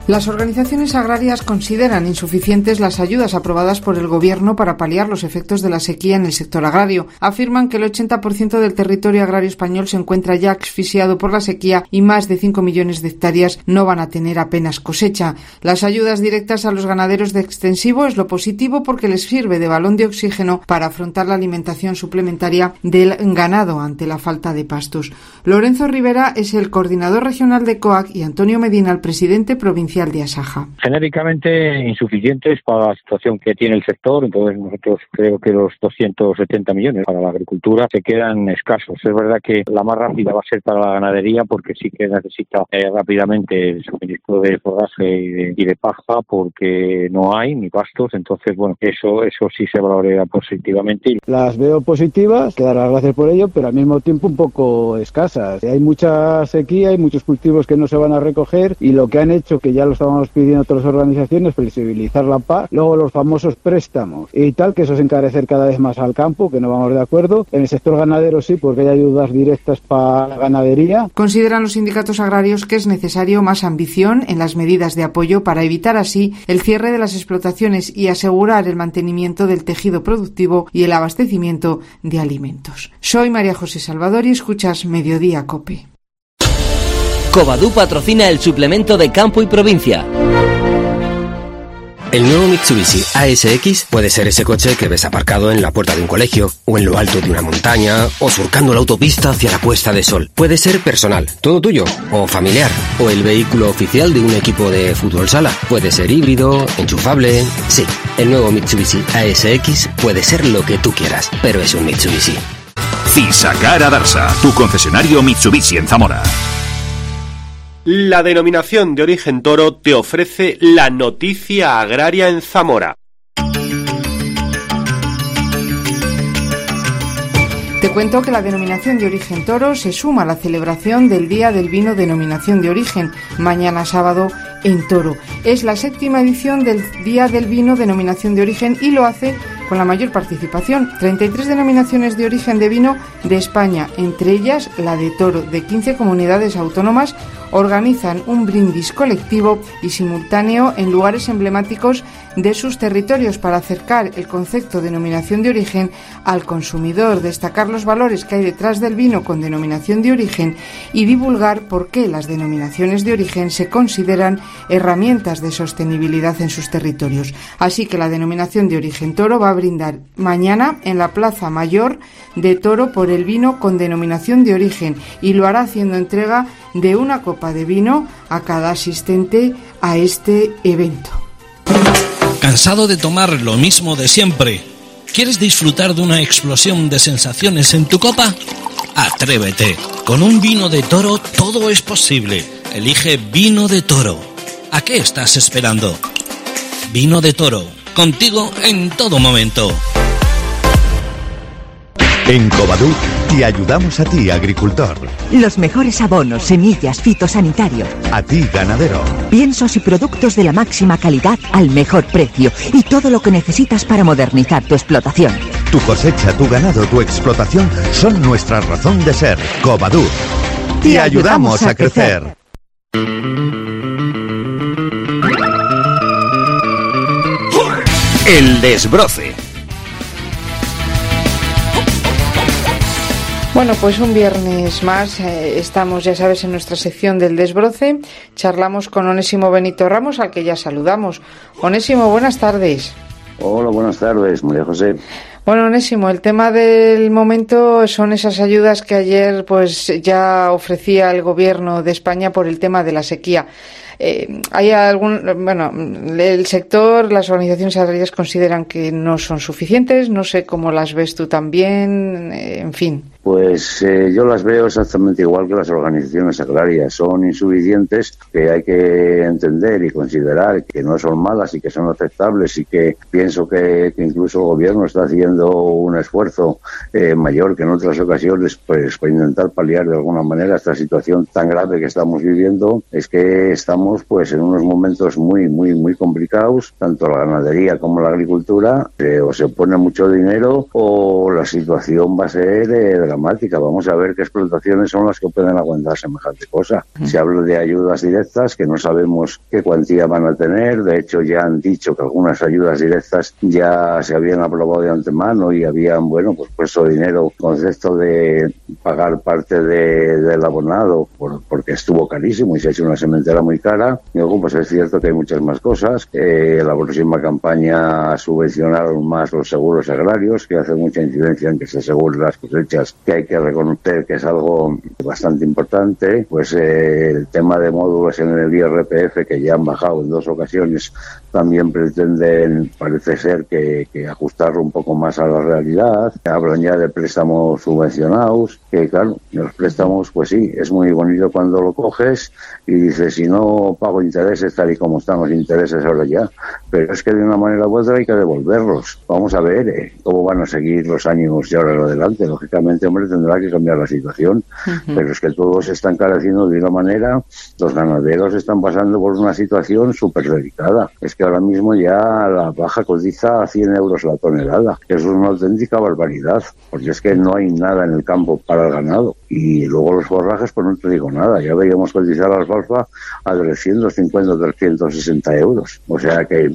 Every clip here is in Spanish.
Las organizaciones agrarias consideran insuficientes las ayudas aprobadas por el Gobierno para paliar los efectos de la sequía en el sector agrario. Afirman que el 80% del territorio agrario español se encuentra ya asfixiado por la sequía y más de 5 millones de hectáreas no van a tener apenas cosecha. Las ayudas directas a los ganaderos de extensivo es lo positivo porque les sirve de balón de oxígeno para afrontar la alimentación suplementaria del ganado ante la falta de pastos. Lorenzo Rivera es el coordinador regional de COAC y Antonio Medina, el presidente provincial de Asaja. Genéricamente insuficientes para la situación que tiene el sector, entonces nosotros creo que los 270 millones para la agricultura se quedan escasos. Es verdad que la más rápida va a ser para la ganadería porque sí que necesita rápidamente el suministro de forraje y de paja porque no hay ni pastos, entonces bueno, eso sí se valoraría positivamente. Las veo positivas, que dar las gracias por ello, pero al mismo tiempo un poco escasas. Hay mucha sequía, hay muchos cultivos que no se van a recoger y lo que han hecho, que ya lo estábamos pidiendo otras organizaciones, flexibilizar la PAC, luego los famosos préstamos y tal, que eso es encarecer cada vez más al campo, que no vamos de acuerdo. En el sector ganadero sí, porque hay ayudas directas para la ganadería. Consideran los sindicatos agrarios que es necesario más ambición en las medidas de apoyo para evitar así el cierre de las explotaciones y asegurar el mantenimiento del tejido productivo y el abastecimiento de alimentos. Soy María José Salvador y escuchas Mediodía COPE. Covadú patrocina el suplemento de Campo y Provincia. El nuevo Mitsubishi ASX puede ser ese coche que ves aparcado en la puerta de un colegio, o en lo alto de una montaña, o surcando la autopista hacia la puesta de sol. Puede ser personal, todo tuyo, o familiar, o el vehículo oficial de un equipo de fútbol sala. Puede ser híbrido, enchufable. Sí, el nuevo Mitsubishi ASX puede ser lo que tú quieras, pero es un Mitsubishi. Fisacar Adarsa, tu concesionario Mitsubishi en Zamora. La denominación de origen Toro te ofrece la noticia agraria en Zamora. Te cuento que la denominación de origen Toro se suma a la celebración del Día del Vino Denominación de Origen, mañana sábado en Toro. Es la 7ª edición del Día del Vino Denominación de Origen y lo hace con la mayor participación. 33 denominaciones de origen de vino de España, entre ellas la de Toro, de 15 comunidades autónomas, organizan un brindis colectivo y simultáneo en lugares emblemáticos de sus territorios para acercar el concepto de denominación de origen al consumidor, destacar los valores que hay detrás del vino con denominación de origen y divulgar por qué las denominaciones de origen se consideran herramientas de sostenibilidad en sus territorios. Así que la denominación de origen Toro va a brindar mañana en la Plaza Mayor de Toro por el vino con denominación de origen y lo hará haciendo entrega de una copa de vino a cada asistente a este evento. ¿Cansado de tomar lo mismo de siempre? ¿Quieres disfrutar de una explosión de sensaciones en tu copa? Atrévete. Con un vino de Toro todo es posible. Elige Vino de Toro. ¿A qué estás esperando? Vino de Toro. Contigo en todo momento. En Covadú te ayudamos a ti, agricultor. Los mejores abonos, semillas, fitosanitarios. A ti, ganadero. Piensos y productos de la máxima calidad al mejor precio y todo lo que necesitas para modernizar tu explotación. Tu cosecha, tu ganado, tu explotación son nuestra razón de ser. Covadú. Te ayudamos a crecer. El desbroce. Bueno, pues un viernes más estamos, ya sabes, en nuestra sección del desbroce. Charlamos con Onésimo Benito Ramos, al que ya saludamos. Onésimo, buenas tardes. Hola, buenas tardes, María José. Bueno, Onésimo, el tema del momento son esas ayudas que ayer pues ya ofrecía el Gobierno de España por el tema de la sequía. Hay el sector, las organizaciones agrarias consideran que no son suficientes, no sé cómo las ves tú también, en fin. Pues yo las veo exactamente igual que las organizaciones agrarias. Son insuficientes, que hay que entender y considerar que no son malas y que son aceptables, y que pienso que incluso el Gobierno está haciendo un esfuerzo mayor que en otras ocasiones, pues para intentar paliar de alguna manera esta situación tan grave que estamos viviendo. Es que estamos pues en unos momentos muy complicados, tanto la ganadería como la agricultura, o se pone mucho dinero o la situación va a ser dramática. Vamos a ver qué explotaciones son las que pueden aguantar semejante cosa. Se habla de ayudas directas que no sabemos qué cuantía van a tener. De hecho, ya han dicho que algunas ayudas directas ya se habían aprobado de antemano y habían, bueno, pues puesto dinero, concepto de pagar parte del abonado porque estuvo carísimo y se ha hecho una sementera muy cara. Y luego, pues es cierto que hay muchas más cosas. La próxima campaña subvencionaron más los seguros agrarios, que hace mucha incidencia en que se aseguren las cosechas, que hay que reconocer que es algo bastante importante. Pues el tema de módulos en el IRPF, que ya han bajado en 2 ocasiones, también pretenden, parece ser, que ajustarlo un poco más a la realidad. Hablan ya de préstamos subvencionados, que claro, los préstamos, pues sí, es muy bonito cuando lo coges y dices, si no pago intereses tal y como están los intereses ahora ya, pero es que de una manera u otra hay que devolverlos. Vamos a ver cómo van a seguir los años de ahora en adelante. Lógicamente, hombre, tendrá que cambiar la situación, pero es que todo se está encareciendo de una manera. Los ganaderos están pasando por una situación súper delicada. Es que ahora mismo ya la baja cotiza a 100 euros la tonelada. Eso es una auténtica barbaridad, porque es que no hay nada en el campo para el ganado. Y luego los forrajes, pues no te digo nada. Ya veíamos cotizar la alfalfa a 350, 360 euros. O sea que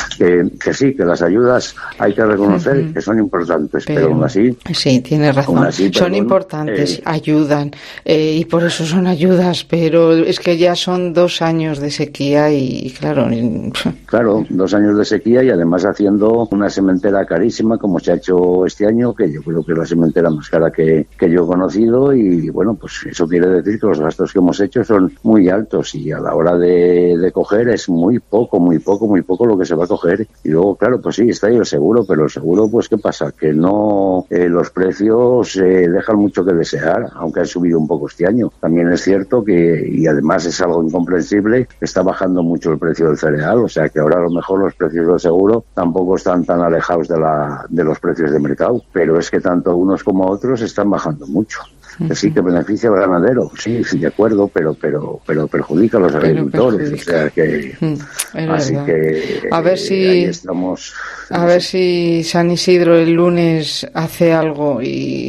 sí, que las ayudas hay que reconocer que son importantes, pero aún así... Sí, tienes razón. Así, son importantes, ayudan, y por eso son ayudas, pero es que ya son 2 años de sequía y claro... Claro, 2 años de sequía y además haciendo una sementera carísima como se ha hecho este año, que yo creo que es la sementera más cara que yo he conocido, y bueno, pues eso quiere decir que los gastos que hemos hecho son muy altos y a la hora de coger es muy poco lo que se va a coger. Y luego, claro, pues sí, está ahí el seguro, pero el seguro, pues ¿qué pasa? Que no, los precios dejan mucho que desear, aunque han subido un poco este año. También es cierto que, y además es algo incomprensible, está bajando mucho el precio del cereal, o sea que ahora a lo mejor los precios del seguro tampoco están tan alejados de los precios de mercado, pero es que tanto unos como otros están bajando mucho. Que sí, que beneficia al ganadero, sí, de acuerdo, pero perjudica a los agricultores, o sea que así verdad. Que a ver si ahí estamos. A ver si San Isidro el lunes hace algo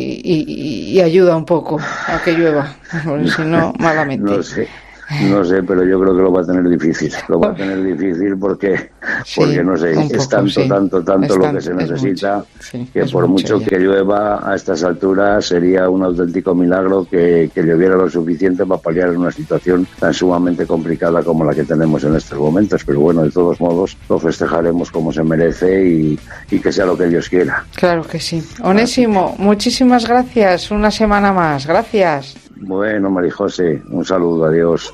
y ayuda un poco a que llueva, porque si no, malamente. No sé, pero yo creo que lo va a tener difícil. Lo va a tener difícil porque no sé, es tanto lo que se necesita, que por mucho que llueva a estas alturas sería un auténtico milagro que lloviera lo suficiente para paliar una situación tan sumamente complicada como la que tenemos en estos momentos. Pero bueno, de todos modos, lo festejaremos como se merece y que sea lo que Dios quiera. Claro que sí. Onésimo, muchísimas gracias. Una semana más. Gracias. Bueno, María José, un saludo, adiós.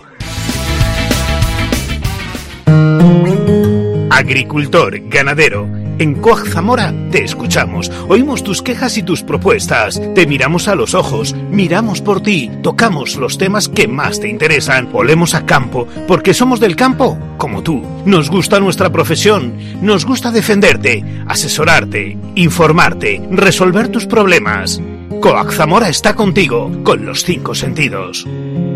Agricultor, ganadero, en Coag Zamora te escuchamos, oímos tus quejas y tus propuestas, te miramos a los ojos, miramos por ti, tocamos los temas que más te interesan, olemos a campo, porque somos del campo como tú. Nos gusta nuestra profesión, nos gusta defenderte, asesorarte, informarte, resolver tus problemas. Coag Zamora está contigo, con los 5 sentidos.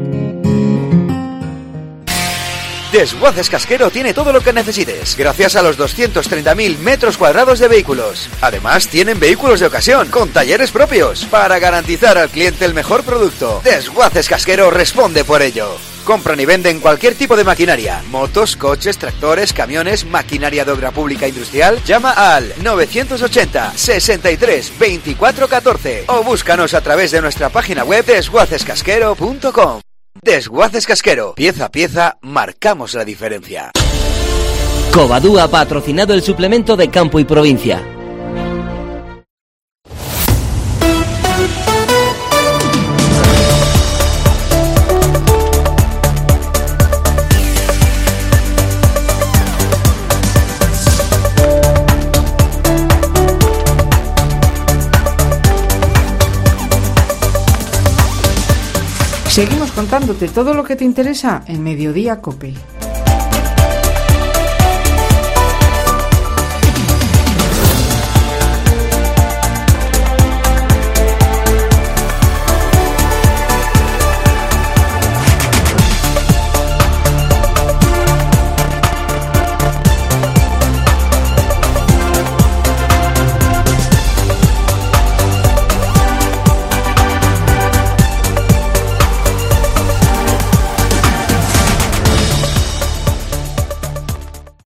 Desguaces Casquero tiene todo lo que necesites, gracias a los 230.000 metros cuadrados de vehículos. Además, tienen vehículos de ocasión, con talleres propios, para garantizar al cliente el mejor producto. Desguaces Casquero responde por ello. Compran y venden cualquier tipo de maquinaria, motos, coches, tractores, camiones, maquinaria de obra pública industrial. Llama al 980 63 24 14 o búscanos a través de nuestra página web desguacescasquero.com. Desguaces Casquero, pieza a pieza, marcamos la diferencia. Covadú ha patrocinado el suplemento de Campo y Provincia. Seguimos contándote todo lo que te interesa en Mediodía COPE.